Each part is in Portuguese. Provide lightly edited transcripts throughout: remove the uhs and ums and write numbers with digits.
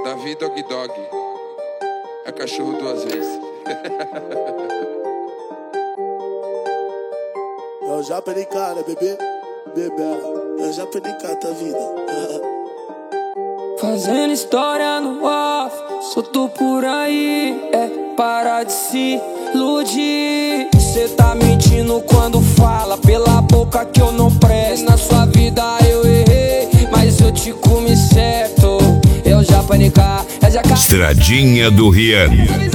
Davi Dog Dog. É cachorro duas vezes. Eu já perdi cara, bebê. Bebela. Eu já perdi cara da vida. Fazendo história no off, solto por aí. É parar de se iludir. Cê tá mentindo quando fala pela boca que eu não presto. Na sua vida eu errei, mas eu te comi certo. Eu já panicar, eu já caí. Estradinha do Rian.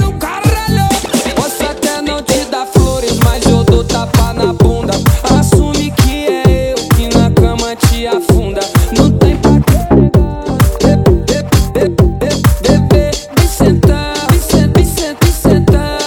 Posso até não te dar flores, mas eu dou tapa na bunda. Assume que é eu que na cama te afunda. Não tem pra me sentar, me sentar.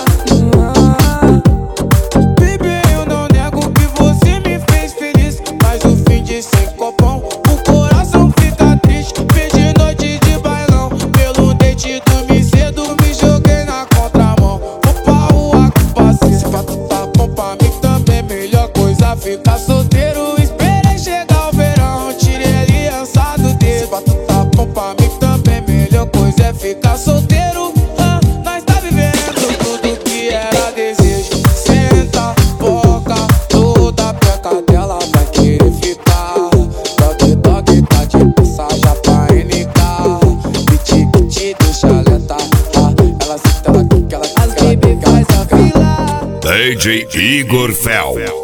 Baby, eu não nego que você me fez feliz, mas no fim de sem copão o coração fica triste. Perdi noite de bailão, pelo dente dormi cedo, me joguei na contramão. Vou pra rua com paciência, se pra tu tá bom pra mim também, melhor coisa ficar solteiro. Esperei chegar o verão, tirei aliança do dedo. Se pra tu tá bom pra mim também, melhor coisa é ficar solteiro. Nós tá vivendo tudo que era desejo. Senta, boca, toda peca dela vai querer ficar. Dog dog tá de passagem pra NK. Piti que te deixa lenta. Ela senta, ela quica, ela quica, ela quica. DJ Igor Fel.